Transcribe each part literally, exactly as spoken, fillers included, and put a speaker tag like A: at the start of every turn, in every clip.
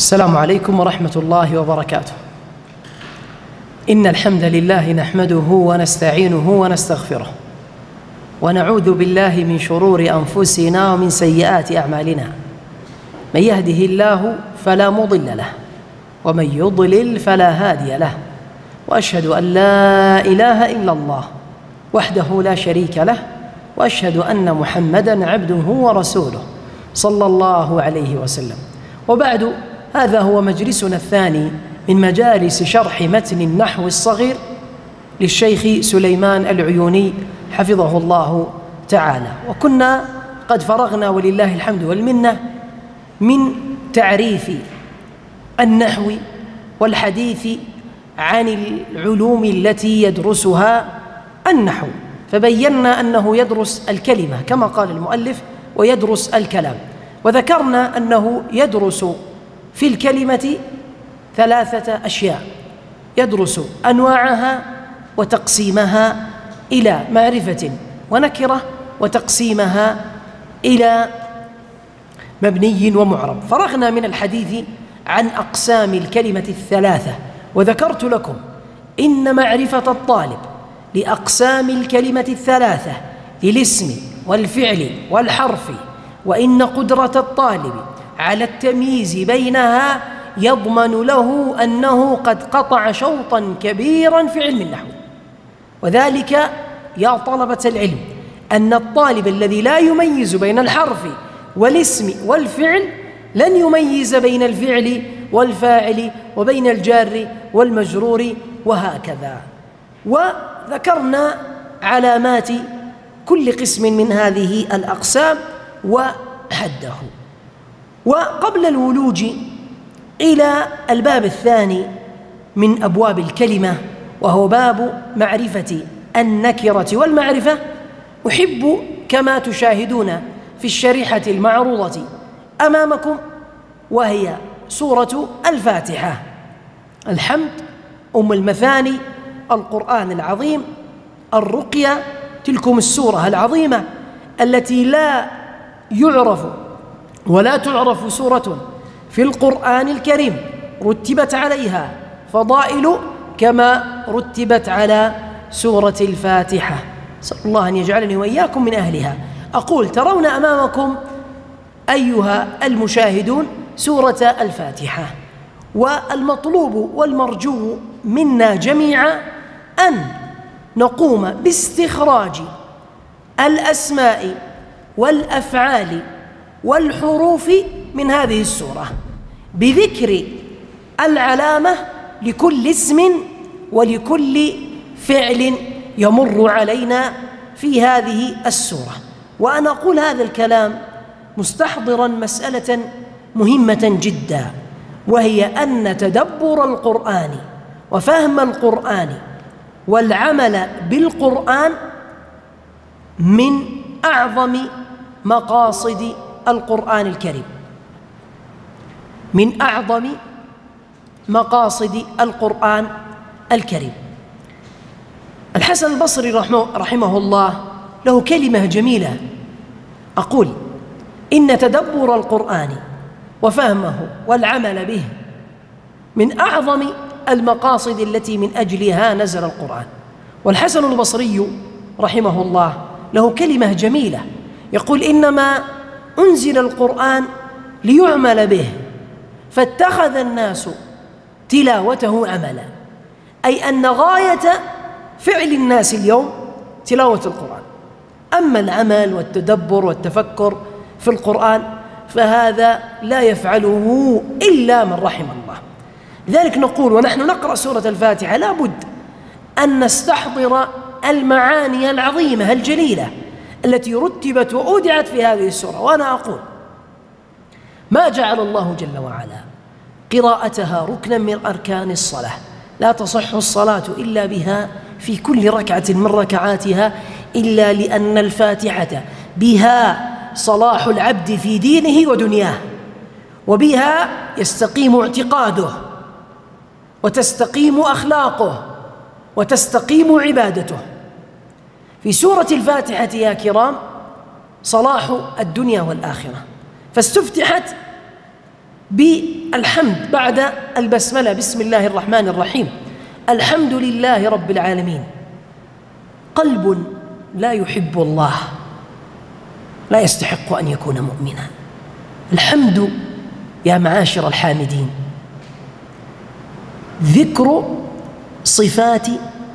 A: السلام عليكم ورحمة الله وبركاته. إن الحمد لله نحمده ونستعينه ونستغفره ونعوذ بالله من شرور أنفسنا ومن سيئات أعمالنا. من يهده الله فلا مضل له ومن يضلل فلا هادي له، وأشهد أن لا إله إلا الله وحده لا شريك له، وأشهد أن محمدًا عبده ورسوله صلى الله عليه وسلم. وبعد، هذا هو مجلسنا الثاني من مجالس شرح متن النحو الصغير للشيخ سليمان العيوني حفظه الله تعالى. وكنا قد فرغنا ولله الحمد والمنة من تعريف النحو والحديث عن العلوم التي يدرسها النحو، فبينا أنه يدرس الكلمة كما قال المؤلف ويدرس الكلام، وذكرنا أنه يدرس في الكلمة ثلاثة أشياء: يدرس أنواعها وتقسيمها إلى معرفة ونكرة، وتقسيمها إلى مبني ومعرب. فرغنا من الحديث عن أقسام الكلمة الثلاثة، وذكرت لكم إن معرفة الطالب لأقسام الكلمة الثلاثة للاسم والفعل والحرف، وإن قدرة الطالب على التمييز بينها يضمن له أنه قد قطع شوطاً كبيراً في علم النحو. وذلك يا طلبة العلم أن الطالب الذي لا يميز بين الحرف والاسم والفعل لن يميز بين الفعل والفاعل وبين الجار والمجرور وهكذا. وذكرنا علامات كل قسم من هذه الأقسام وحده. وقبل الولوج إلى الباب الثاني من أبواب الكلمة، وهو باب معرفة النكرة والمعرفة، أحب كما تشاهدون في الشريحة المعروضة أمامكم، وهي سورة الفاتحة، الحمد، أم المثاني، القرآن العظيم، الرقية، تلكم السورة العظيمة التي لا يعرف ولا تعرف سورة في القرآن الكريم رتبت عليها فضائل كما رتبت على سورة الفاتحة. أسأل الله أن يجعلني وإياكم من أهلها. أقول: ترون أمامكم أيها المشاهدون سورة الفاتحة، والمطلوب والمرجو منا جميعا أن نقوم باستخراج الأسماء والأفعال والحروف من هذه السورة، بذكر العلامة لكل اسم ولكل فعل يمر علينا في هذه السورة. وأنا أقول هذا الكلام مستحضراً مسألة مهمة جداً، وهي أن تدبر القرآن وفهم القرآن والعمل بالقرآن من أعظم مقاصد القرآن الكريم، من أعظم مقاصد القرآن الكريم. الحسن البصري رحمه, رحمه الله له كلمة جميلة، أقول: إن تدبر القرآن وفهمه والعمل به من أعظم المقاصد التي من أجلها نزل القرآن. والحسن البصري رحمه الله له كلمة جميلة، يقول: إنما أنزل القرآن ليعمل به، فاتخذ الناس تلاوته عملا، أي أن غاية فعل الناس اليوم تلاوة القرآن. أما العمل والتدبر والتفكر في القرآن فهذا لا يفعله إلا من رحم الله. لذلك نقول ونحن نقرأ سورة الفاتحة لا بد أن نستحضر المعاني العظيمة الجليلة التي رتبت وأودعت في هذه السورة. وأنا أقول: ما جعل الله جل وعلا قراءتها ركنا من أركان الصلاة، لا تصح الصلاة إلا بها في كل ركعة من ركعاتها، إلا لأن الفاتحة بها صلاح العبد في دينه ودنياه، وبها يستقيم اعتقاده وتستقيم أخلاقه وتستقيم عبادته. في سورة الفاتحة يا كرام صلاح الدنيا والآخرة، فاستفتحت بالحمد بعد البسملة، بسم الله الرحمن الرحيم، الحمد لله رب العالمين. قلب لا يحب الله لا يستحق أن يكون مؤمنا. الحمد يا معاشر الحامدين ذكر صفات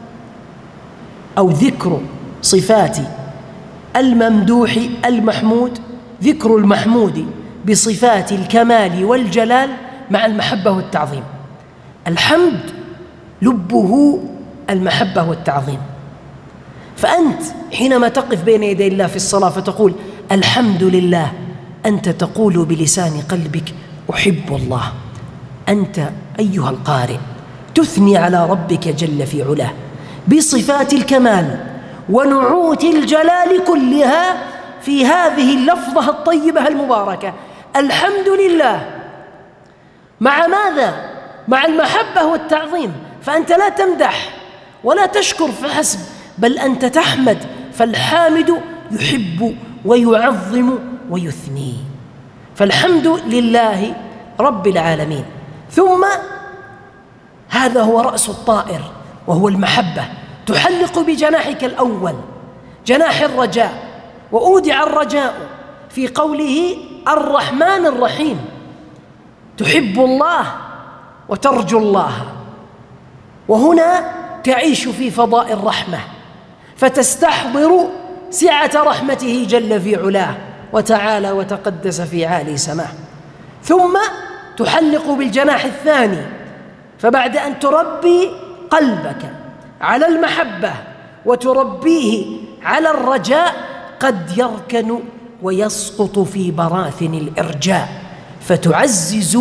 A: أو ذكر صفات الممدوح المحمود، ذكر المحمود بصفات الكمال والجلال مع المحبة والتعظيم. الحمد لبه المحبة والتعظيم. فأنت حينما تقف بين يدي الله في الصلاة فتقول الحمد لله، أنت تقول بلسان قلبك أحب الله. أنت أيها القارئ تثني على ربك جل في علاه بصفات الكمال ونعوت الجلال كلها في هذه اللفظة الطيبة المباركة، الحمد لله. مع ماذا؟ مع المحبة والتعظيم. فأنت لا تمدح ولا تشكر فحسب، بل أنت تحمد، فالحامد يحب ويعظم ويثني. فالحمد لله رب العالمين. ثم هذا هو رأس الطائر وهو المحبة، تحلق بجناحك الأول جناح الرجاء، وأودع الرجاء في قوله الرحمن الرحيم. تحب الله وترجو الله، وهنا تعيش في فضاء الرحمة فتستحضر سعة رحمته جل في علاه وتعالى وتقدس في عالي سماه. ثم تحلق بالجناح الثاني، فبعد أن تربي قلبك على المحبة وتربيه على الرجاء قد يركن ويسقط في براثن الإرجاء، فتعزز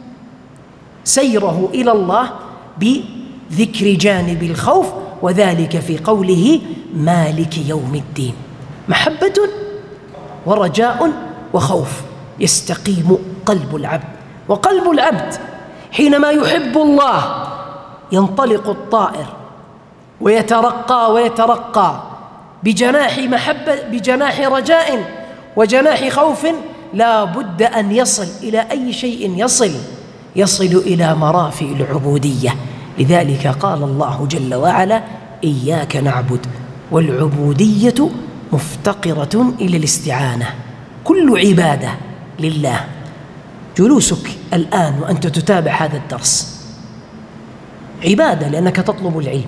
A: سيره إلى الله بذكر جانب الخوف، وذلك في قوله مالك يوم الدين. محبة ورجاء وخوف يستقيم قلب العبد. وقلب العبد حينما يحب الله ينطلق الطائر ويترقى ويترقى بجناح محبة، بجناح رجاء وجناح خوف، لا بد أن يصل إلى أي شيء يصل يصل إلى مرافئ العبودية. لذلك قال الله جل وعلا إياك نعبد، والعبودية مفتقرة إلى الاستعانة. كل عبادة لله. جلوسك الآن وأنت تتابع هذا الدرس عبادة لأنك تطلب العلم.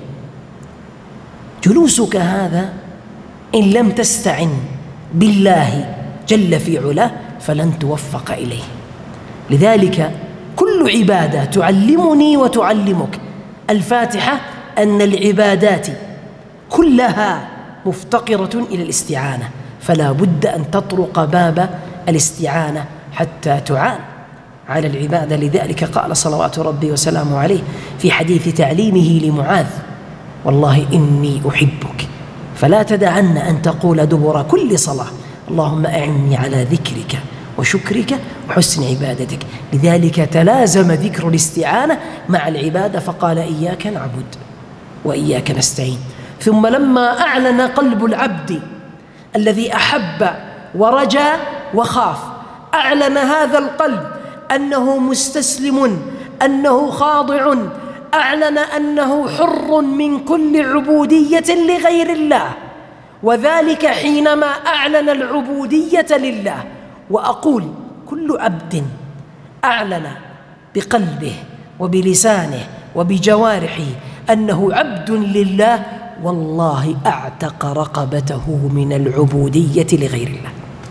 A: جلوسك هذا إن لم تستعن بالله جل في علاه فلن توفق إليه. لذلك كل عبادة تعلمني وتعلمك الفاتحة أن العبادات كلها مفتقرة إلى الاستعانة، فلا بد أن تطرق باب الاستعانة حتى تعان على العبادة. لذلك قال صلوات ربي وسلامه عليه في حديث تعليمه لمعاذ والله إني أحبك فلا تدعن أن تقول دبر كل صلاة اللهم أعني على ذكرك وشكرك وحسن عبادتك. لذلك تلازم ذكر الاستعانة مع العبادة، فقال إياك نعبد وإياك نستعين. ثم لما أعلن قلب العبد الذي أحب ورجى وخاف، أعلن هذا القلب أنه مستسلم، أنه خاضع، أعلن أنه حر من كل عبودية لغير الله، وذلك حينما أعلن العبودية لله. وأقول كل عبد أعلن بقلبه وبلسانه وبجوارحه أنه عبد لله والله أعتق رقبته من العبودية لغير الله.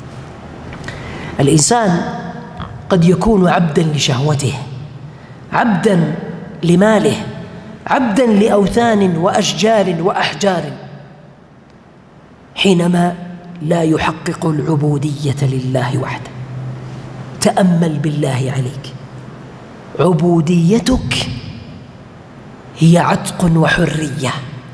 A: الإنسان قد يكون عبدا لشهوته، عبدا لماله، عبدا لأوثان وأشجار وأحجار، حينما لا يحقق العبودية لله وحده. تأمل بالله عليك، عبوديتك هي عتق وحرية،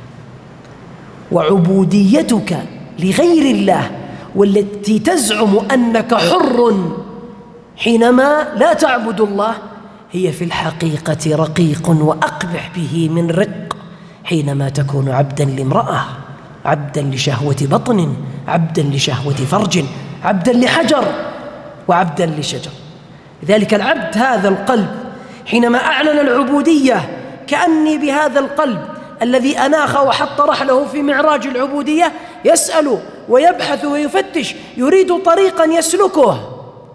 A: وعبوديتك لغير الله والتي تزعم أنك حر حينما لا تعبد الله هي في الحقيقة رقيق وأقبح به من رق حينما تكون عبدا لامرأة، عبدا لشهوة بطن، عبدا لشهوة فرج، عبدا لحجر وعبدا لشجر. لذلك العبد هذا القلب حينما أعلن العبودية كأني بهذا القلب الذي أناخ وحط رحله في معراج العبودية يسأل ويبحث ويفتش، يريد طريقا يسلكه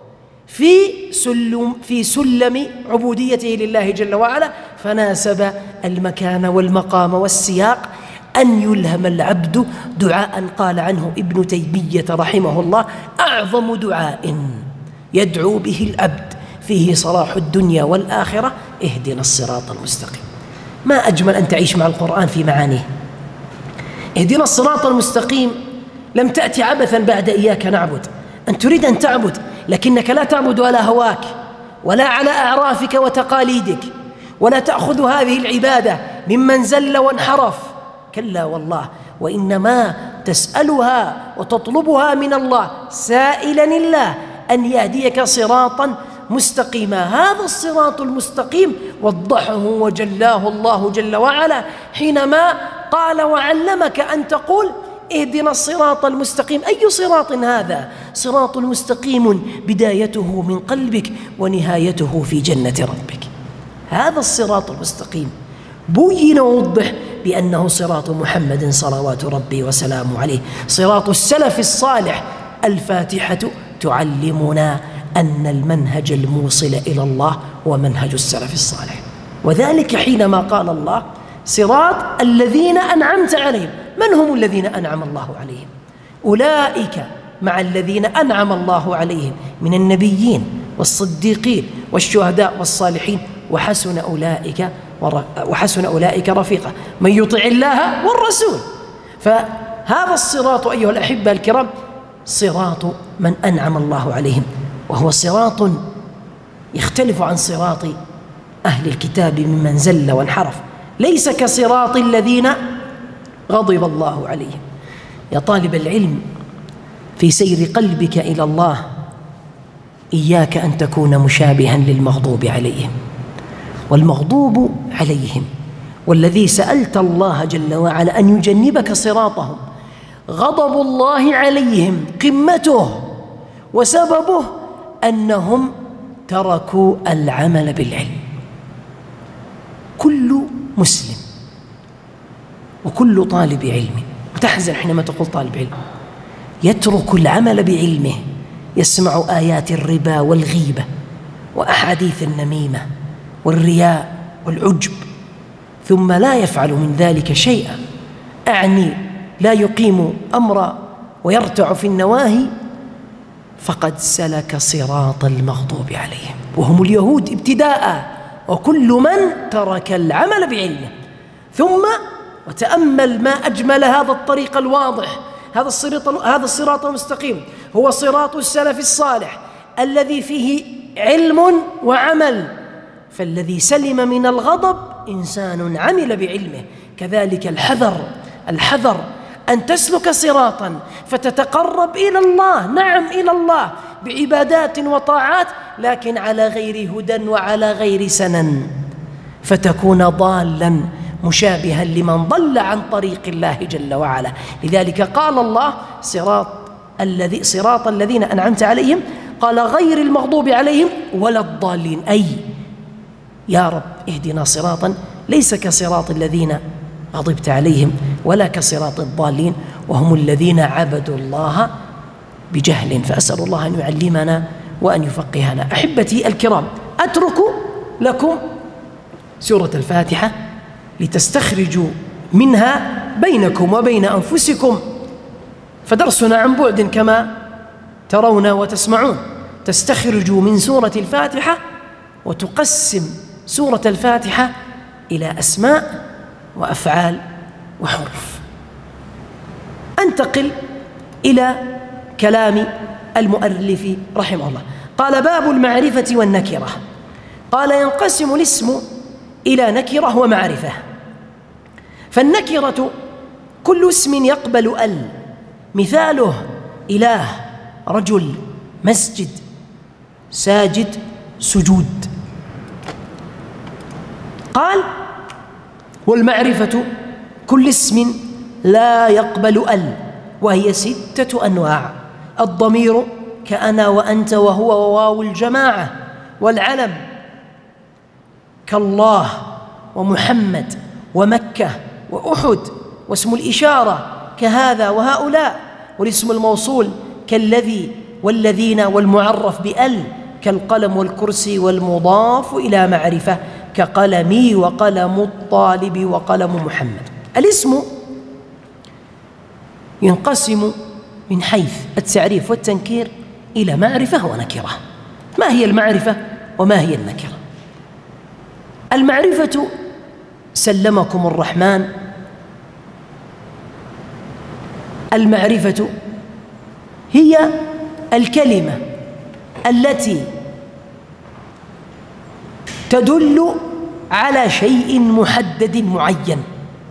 A: في سلم, في سلم عبوديته لله جل وعلا، فناسب المكان والمقام والسياق أن يلهم العبد دعاء قال عنه ابن تيمية رحمه الله: أعظم دعاء يدعو به العبد فيه صلاح الدنيا والآخرة اهدنا الصراط المستقيم. ما أجمل أن تعيش مع القرآن في معانيه. اهدنا الصراط المستقيم لم تأتي عبثا بعد إياك نعبد، أن تريد أن تعبد لكنك لا تعبد على هواك ولا على أعرافك وتقاليدك، ولا تأخذ هذه العبادة ممن زل وانحرف، كلا والله، وإنما تسألها وتطلبها من الله سائلا الله أن يهديك صراطا مستقيما. هذا الصراط المستقيم وضحه وجلاه الله جل وعلا حينما قال وعلمك أن تقول اهدنا الصراط المستقيم. أي صراط هذا؟ صراط مستقيم بدايته من قلبك ونهايته في جنة ربك. هذا الصراط المستقيم بين ووضح بأنه صراط محمد صلوات ربي وسلامه عليه، صراط السلف الصالح. الفاتحة تعلمنا أن المنهج الموصل إلى الله هو منهج السلف الصالح، وذلك حينما قال الله صراط الذين أنعمت عليهم. من هم الذين أنعم الله عليهم؟ أولئك مع الذين أنعم الله عليهم من النبيين والصديقين والشهداء والصالحين وحسن أولئك وحسن أولئك رفيقا، من يطع الله والرسول. فهذا الصراط أيها الأحبة الكرام صراط من أنعم الله عليهم، وهو صراط يختلف عن صراط أهل الكتاب ممن زل وانحرف، ليس كصراط الذين غضب الله عليهم. يا طالب العلم، في سير قلبك إلى الله إياك أن تكون مشابها للمغضوب عليهم. والمغضوب عليهم والذي سألت الله جل وعلا أن يجنبك صراطهم، غضب الله عليهم قمته وسببه أنهم تركوا العمل بالعلم. كل مسلم وكل طالب علم، وتحزن حينما تقول طالب علم، يترك العمل بعلمه، يسمع آيات الربا والغيبة وأحاديث النميمة والرياء والعجب، ثم لا يفعل من ذلك شيئا، أعني لا يقيم أمرا ويرتع في النواهي، فقد سلك صراط المغضوب عليهم، وهم اليهود ابتداء، وكل من ترك العمل بعلمه. ثم وتأمل ما أجمل هذا الطريق الواضح، هذا الصراط هذا الصراط المستقيم هو صراط السلف الصالح الذي فيه علم وعمل. فالذي سلم من الغضب إنسان عمل بعلمه. كذلك الحذر الحذر أن تسلك صراطا فتتقرب إلى الله، نعم إلى الله بعبادات وطاعات، لكن على غير هدى وعلى غير سنن، فتكون ضالا مشابها لمن ضل عن طريق الله جل وعلا. لذلك قال الله صراط الذي صراط الذين أنعمت عليهم، قال غير المغضوب عليهم ولا الضالين، أي يا رب اهدنا صراطا ليس كصراط الذين غضبت عليهم ولا كصراط الضالين، وهم الذين عبدوا الله بجهل. فأسأل الله أن يعلمنا وأن يفقهنا. أحبتي الكرام، أترك لكم سورة الفاتحة لتستخرجوا منها بينكم وبين أنفسكم، فدرسنا عن بعد كما ترون وتسمعون. تستخرجوا من سورة الفاتحة وتقسم سورة الفاتحة إلى أسماء وأفعال وحروف. أنتقل إلى كلام المؤلف رحمه الله. قال: باب المعرفة والنكرة. قال: ينقسم الاسم إلى نكرة ومعرفة. فالنكرة كل اسم يقبل ال، مثاله إله، رجل، مسجد، ساجد، سجود. قال: والمعرفة كل اسم لا يقبل ال، وهي ستة أنواع: الضمير كأنا وأنت وهو وواو الجماعة، والعلم كالله ومحمد ومكة وأحد، واسم الإشارة كهذا وهؤلاء، والاسم الموصول كالذي والذين، والمعرف بأل كالقلم والكرسي، والمضاف إلى معرفة كقلمي وقلم الطالب وقلم محمد. الاسم ينقسم من حيث التعريف والتنكير إلى معرفة ونكرة. ما هي المعرفة وما هي النكرة؟ المعرفة سلمكم الرحمن، المعرفة هي الكلمة التي تدل على شيء محدد معين.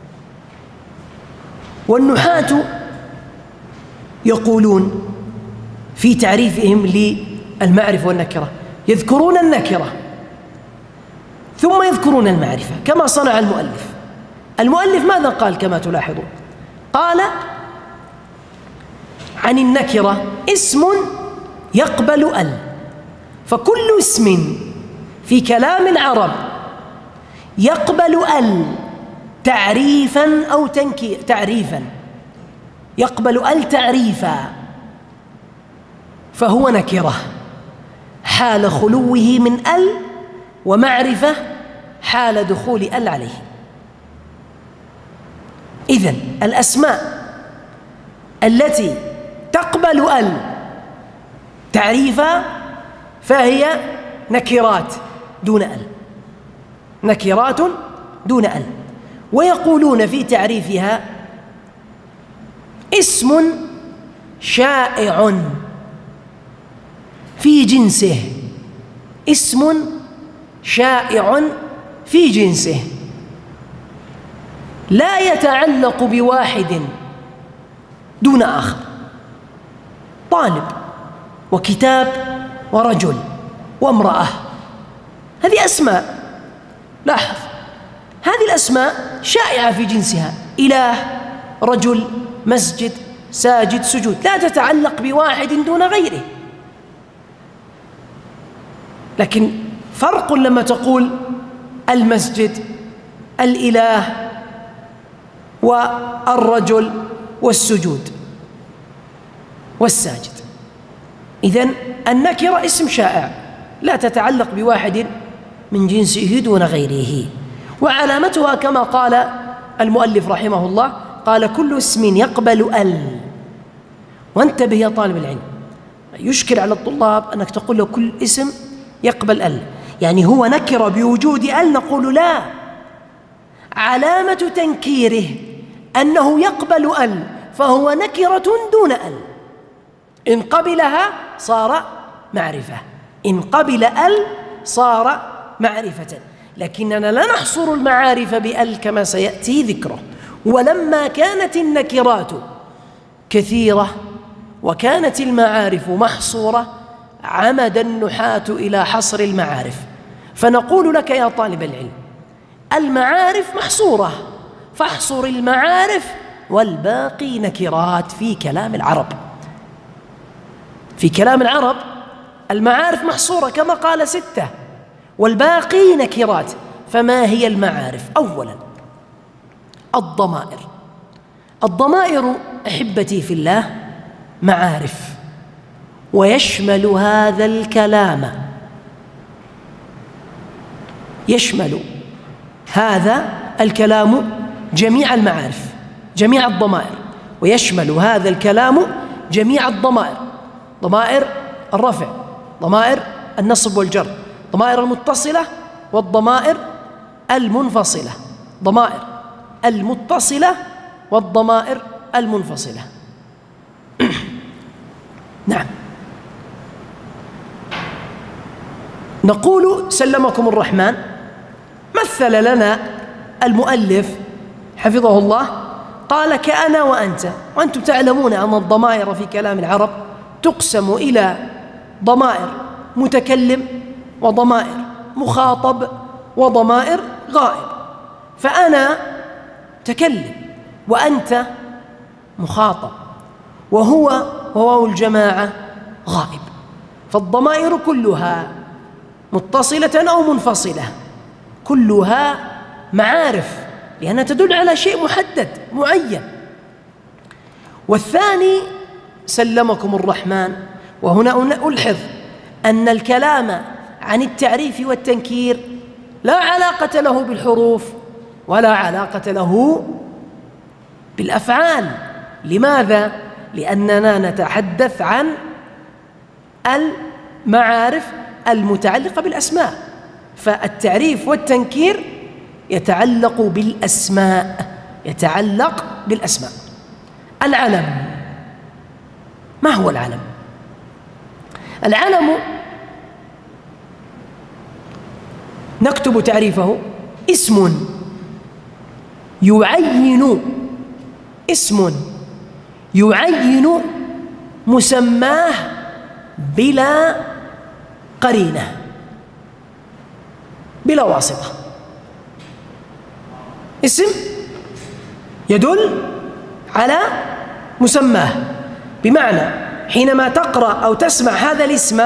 A: والنحاة يقولون في تعريفهم للمعرفة والنكرة يذكرون النكرة ثم يذكرون المعرفة كما صنع المؤلف. المؤلف ماذا قال كما تلاحظون؟ قال عن النكرة اسم يقبل ال، فكل اسم في كلام العرب يقبل ال تعريفا أو تنكير، تعريفا يقبل ال تعريفا فهو نكرة حال خلوه من ال، ومعرفة حال دخول ال عليه. إذن الأسماء التي تقبل ال تعريفا فهي نكرات دون ال، نكرات دون ال. ويقولون في تعريفها اسم شائع في جنسه، اسم شائع في جنسه لا يتعلق بواحد دون آخر. طالب وكتاب ورجل وامرأة، هذه أسماء، لاحظ هذه الأسماء شائعة في جنسها، إله، رجل، مسجد، ساجد، سجود، لا تتعلق بواحد دون غيره. لكن فرق لما تقول المسجد، الإله، والرجل، والسجود، والساجد. إذن النكرة اسم شائع لا تتعلق بواحد من جنسه دون غيره. وعلامتها كما قال المؤلف رحمه الله، قال كل اسم يقبل ال. وانتبه يا طالب العلم، يشكل على الطلاب أنك تقول له كل اسم يقبل ال، يعني هو نكر بوجود ال، نقول لا، علامة تنكيره أنه يقبل ال فهو نكرة دون ال. إن قبلها صار معرفة، إن قبل ال صار معرفة. لكننا لا نحصر المعارف بأل كما سيأتي ذكره. ولما كانت النكرات كثيرة وكانت المعارف محصورة عمد النحاة إلى حصر المعارف. فنقول لك يا طالب العلم المعارف محصورة، فاحصر المعارف والباقي نكرات في كلام العرب. في كلام العرب المعارف محصورة كما قال ستة والباقي نكرات. فما هي المعارف؟ أولا الضمائر. الضمائر أحبتي في الله معارف، ويشمل هذا الكلام، يشمل هذا الكلام جميع المعارف، جميع الضمائر، ويشمل هذا الكلام جميع الضمائر، ضمائر الرفع، ضمائر النصب والجر، ضمائر المتصلة والضمائر المنفصلة، ضمائر المتصلة والضمائر المنفصلة. نعم، نقول سلمكم الرحمن مثل لنا المؤلف حفظه الله، قال كأنا وأنت، وأنتم تعلمون أن الضمائر في كلام العرب تقسم إلى ضمائر متكلم وضمائر مخاطب وضمائر غائب. فأنا تكلم وأنت مخاطب، وهو وواو الجماعة غائب. فالضمائر كلها متصلة أو منفصلة، كلها معارف لأنها تدل على شيء محدد معين. والثاني سلمكم الرحمن، وهنا ألحظ أن الكلام عن التعريف والتنكير لا علاقة له بالحروف ولا علاقة له بالأفعال. لماذا؟ لأننا نتحدث عن المعارف المتعلقة بالأسماء، فالتعريف والتنكير يتعلق بالأسماء، يتعلق بالأسماء. العلم، ما هو العلم؟ العلم نكتب تعريفه: اسم يعين اسم يعين مسماه بلا قرينة، بلا واسطة. اسم يدل على مسماه، بمعنى حينما تقرأ أو تسمع هذا الاسم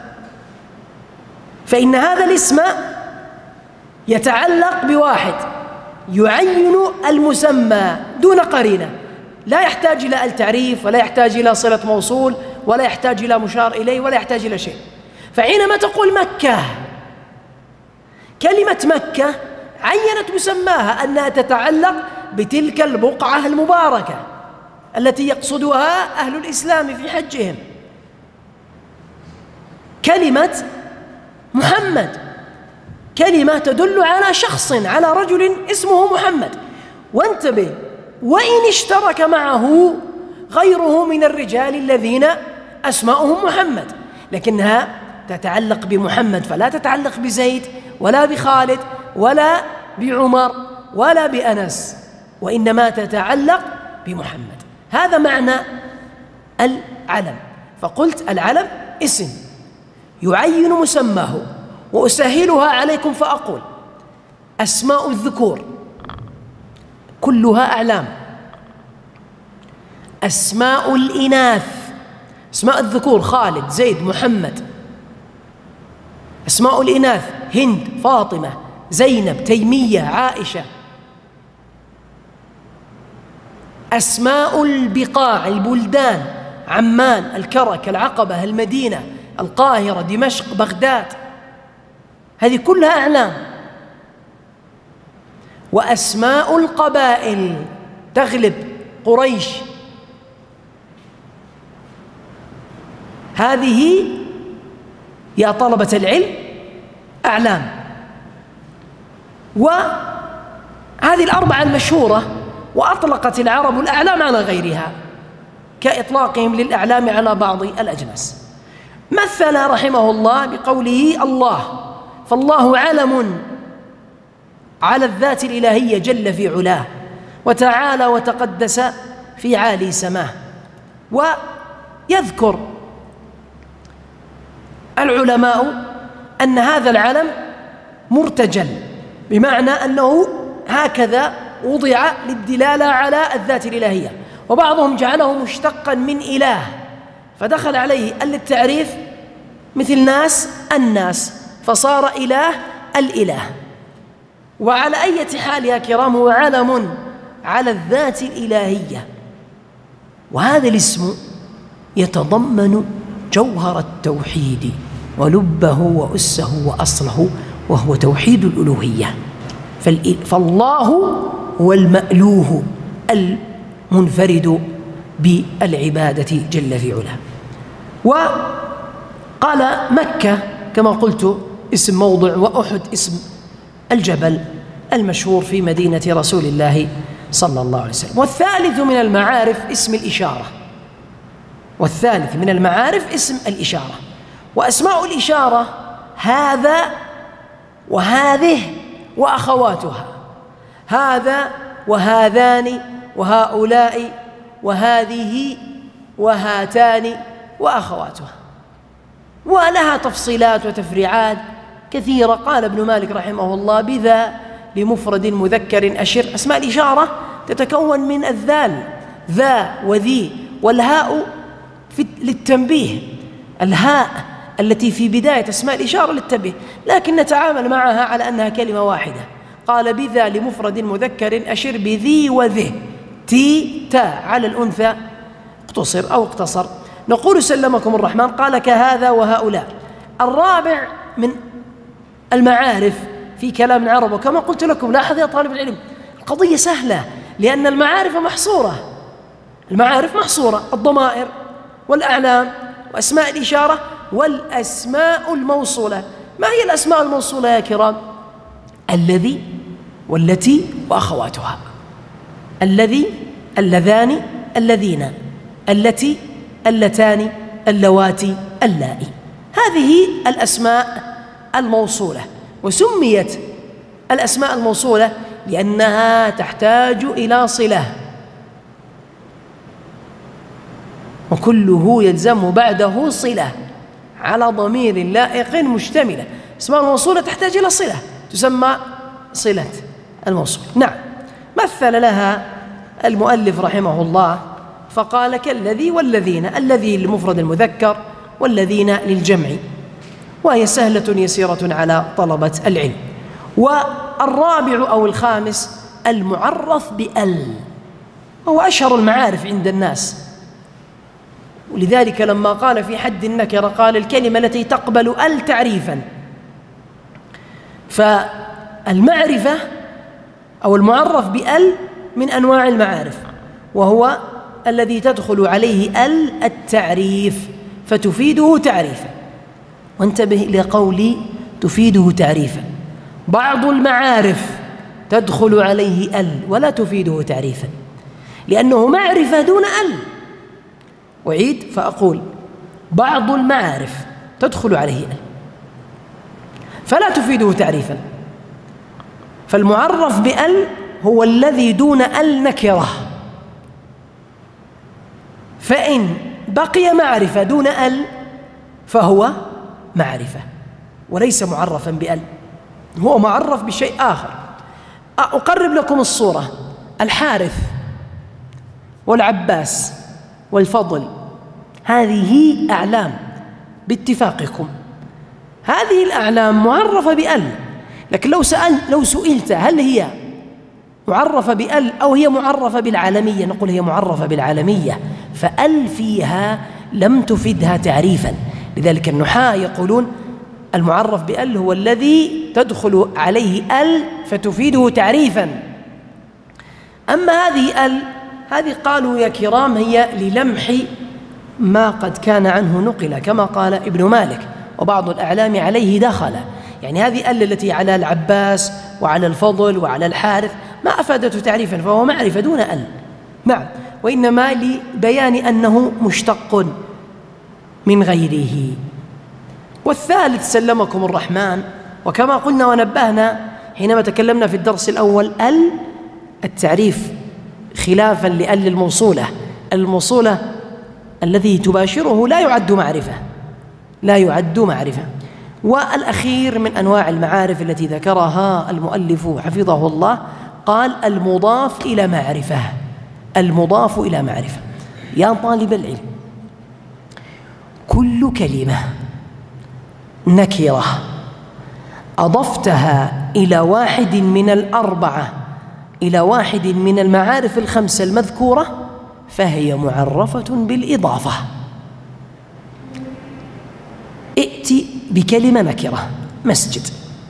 A: فإن هذا الاسم يتعلق بواحد يعين المسمى دون قرينة، لا يحتاج إلى التعريف ولا يحتاج إلى صلة موصول ولا يحتاج إلى مشار إليه ولا يحتاج إلى شيء. فحينما تقول مكة، كلمة مكة عينت مسماها أنها تتعلق بتلك البقعة المباركة التي يقصدها أهل الإسلام في حجهم. كلمة محمد كلمة تدل على شخص، على رجل اسمه محمد. وانتبه، وإن اشترك معه غيره من الرجال الذين أسماؤهم محمد، لكنها تتعلق بمحمد، فلا تتعلق بزيد ولا بخالد ولا بعمر ولا بأنس، وإنما تتعلق بمحمد. هذا معنى العلم. فقلت العلم اسم يعين مسماه. وأسهلها عليكم فأقول: أسماء الذكور كلها أعلام، أسماء الإناث، أسماء الذكور خالد زيد محمد، أسماء الإناث هند فاطمة زينب تيمية عائشة. أسماء البقاع البلدان عمان الكرك العقبة المدينة القاهرة دمشق بغداد، هذه كلها أعلام. وأسماء القبائل تغلب قريش، هذه يا طلبة العلم أعلام. وهذه الأربعة المشهورة، وأطلقت العرب الأعلام على غيرها كإطلاقهم للأعلام على بعض الأجناس. مثل رحمه الله بقوله الله، فالله علم على الذات الإلهية جل في علاه، وتعالى وتقدس في عالي سماه. ويذكر العلماء أن هذا العلم مرتجل، بمعنى أنه هكذا وضع للدلالة على الذات الإلهية، وبعضهم جعله مشتقا من إله فدخل عليه التعريف مثل ناس الناس فصار إله الإله. وعلى أي حال يا كرام هو علم على الذات الإلهية، وهذا الاسم يتضمن جوهر التوحيد ولبه وأسه وأصله، وهو توحيد الألوهية. فالله هو المألوه المنفرد بالعبادة جل في علاه. وقال مكة كما قلت اسم موضع، وأحد اسم الجبل المشهور في مدينة رسول الله صلى الله عليه وسلم. والثالث من المعارف اسم الإشارة، والثالث من المعارف اسم الإشارة. وأسماء الإشارة هذا وهذه وأخواتها، هذا وهذان وهؤلاء وهذه وهاتان وأخواتها، ولها تفصيلات وتفريعات كثيرة. قال ابن مالك رحمه الله: بذا لمفرد مذكر أشر. أسماء الإشارة تتكون من الذال ذا وذي، والهاء في للتنبيه، الهاء التي في بداية أسماء الإشارة للتنبيه، لكن نتعامل معها على أنها كلمة واحدة. قال بذا لمفرد مذكر أشر بذي وذه، تي تاء على الأنثى اقتصر أو اقتصر. نقول سلمكم الرحمن قال كهذا وهؤلاء. الرابع من المعارف في كلام العرب، وكما قلت لكم لاحظ يا طالب العلم القضية سهلة، لأن المعارف محصورة، المعارف محصورة، الضمائر والأعلام وأسماء الإشارة والأسماء الموصولة. ما هي الأسماء الموصولة يا كرام؟ الذي والتي وأخواتها، الذي، اللذان، الذين، التي، اللتان، اللواتي، اللائي، هذه الأسماء الموصولة. وسميت الأسماء الموصولة لأنها تحتاج إلى صلة، وكله يلزم بعده صلة على ضمير لائق مشتملة. الأسماء الموصولة تحتاج إلى صلة تسمى صلة الموصول. نعم، مثل لها المؤلف رحمه الله فقال كالذي والذين، الذي للمفرد المذكر والذين للجمع، وهي سهلة يسيرة على طلبة العلم. والرابع أو الخامس المعرف بأل، وهو أشهر المعارف عند الناس، ولذلك لما قال في حد النكرة قال الكلمة التي تقبل أل تعريفا. فالمعرفة أو المعرف بأل من أنواع المعارف، وهو الذي تدخل عليه أل التعريف فتفيده تعريفا. وانتبه لقولي تفيده تعريفا، بعض المعارف تدخل عليه أل ولا تفيده تعريفا لأنه معرفة دون أل. أعيد فأقول بعض المعارف تدخل عليه أل فلا تفيده تعريفا، فالمعرف بأل هو الذي دون أل نكرة، فإن بقي معرفة دون أل فهو معرفة وليس معرفا بأل، هو معرف بشيء آخر. أقرب لكم الصورة: الحارث والعباس والفضل، هذه أعلام باتفاقكم، هذه الأعلام معرفة بأل، لكن لو سأل لو سئلت هل هي معرفة بأل أو هي معرفة بالعالمية، نقول هي معرفة بالعالمية، فأل فيها لم تفدها تعريفا. لذلك النحاة يقولون المعرف بأل هو الذي تدخل عليه أل فتفيده تعريفا. أما هذه أل، هذه قالوا يا كرام هي للمح ما قد كان عنه نقل، كما قال ابن مالك وبعض الأعلام عليه دخل، يعني هذه أل التي على العباس وعلى الفضل وعلى الحارث ما أفادته تعريفا، فهو معرفة دون أل. نعم، وإنما لبيان أنه مشتق من غيره. والثالث سلمكم الرحمن، وكما قلنا ونبهنا حينما تكلمنا في الدرس الأول، ال التعريف خلافا لأل الموصولة، الموصولة الذي تباشره لا يعد معرفة، لا يعد معرفة. والأخير من أنواع المعارف التي ذكرها المؤلف حفظه الله قال المضاف إلى معرفة، المضاف إلى معرفة. يا طالب العلم، كل كلمة نكرة أضفتها إلى واحد من الأربعة، إلى واحد من المعارف الخمسة المذكورة، فهي معرفة بالإضافة. ائتي بكلمة نكرة مسجد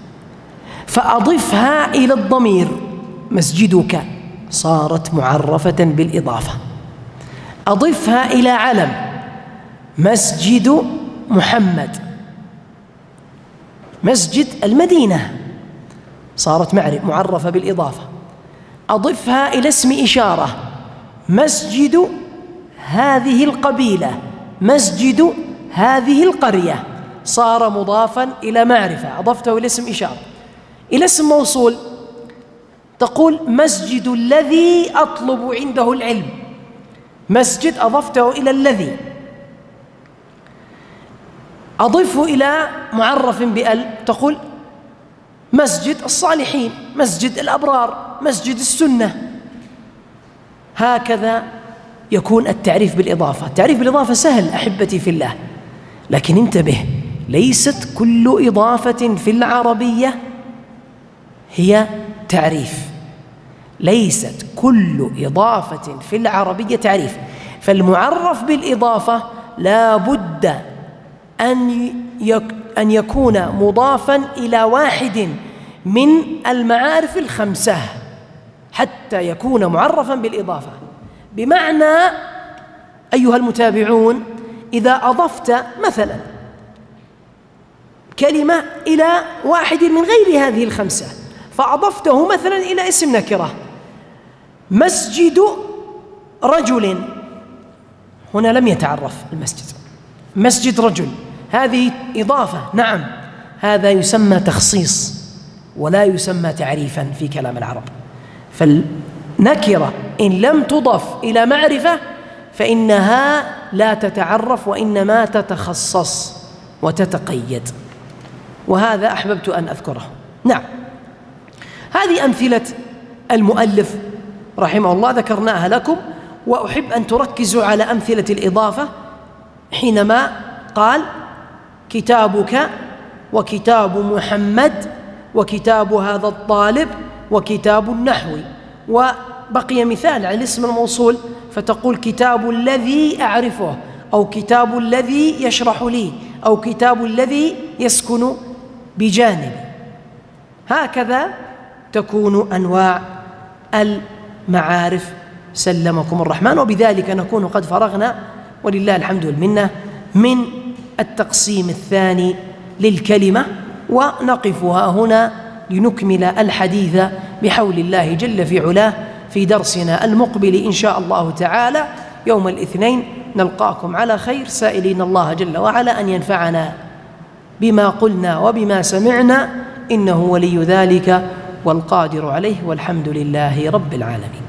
A: فأضفها إلى الضمير مسجدك، صارت معرفة بالإضافة. أضفها إلى علم مسجد محمد، مسجد المدينة، صارت معرفة بالإضافة. أضفها إلى اسم إشارة مسجد هذه القبيلة، مسجد هذه القرية، صار مضافا إلى معرفة، أضفته إلى اسم إشارة. إلى اسم موصول تقول مسجد الذي أطلب عنده العلم، مسجد أضفته إلى الذي. أضفه إلى معرف بأل تقول مسجد الصالحين، مسجد الأبرار، مسجد السنة. هكذا يكون التعريف بالإضافة. التعريف بالإضافة سهل أحبتي في الله، لكن انتبه ليست كل إضافة في العربية هي تعريف، ليست كل إضافة في العربية تعريف. فالمعرف بالإضافة لا بد أن أن يكون مضافا إلى واحد من المعارف الخمسة حتى يكون معرفا بالإضافة. بمعنى أيها المتابعون، إذا أضفت مثلا كلمة إلى واحد من غير هذه الخمسة، فأضفته مثلا إلى اسم نكرة، مسجد رجل، هنا لم يتعرف المسجد، مسجد رجل، هذه إضافة، نعم، هذا يسمى تخصيص ولا يسمى تعريفا في كلام العرب. فالنكرة إن لم تضف إلى معرفة فإنها لا تتعرف وإنما تتخصص وتتقيد، وهذا أحببت أن أذكره. نعم، هذه أمثلة المؤلف رحمه الله ذكرناها لكم، وأحب أن تركزوا على أمثلة الإضافة حينما قال كتابك وكتاب محمد وكتاب هذا الطالب وكتاب النحو، وبقي مثال على الاسم الموصول فتقول كتاب الذي أعرفه، أو كتاب الذي يشرح لي، أو كتاب الذي يسكن بجانبي. هكذا تكون أنواع المعارف سلمكم الرحمن. وبذلك نكون قد فرغنا ولله الحمد والمنة من التقسيم الثاني للكلمة، ونقفها هنا لنكمل الحديث بحول الله جل في علاه في درسنا المقبل إن شاء الله تعالى يوم الاثنين. نلقاكم على خير، سائلين الله جل وعلا أن ينفعنا بما قلنا وبما سمعنا، إنه ولي ذلك والقادر عليه، والحمد لله رب العالمين.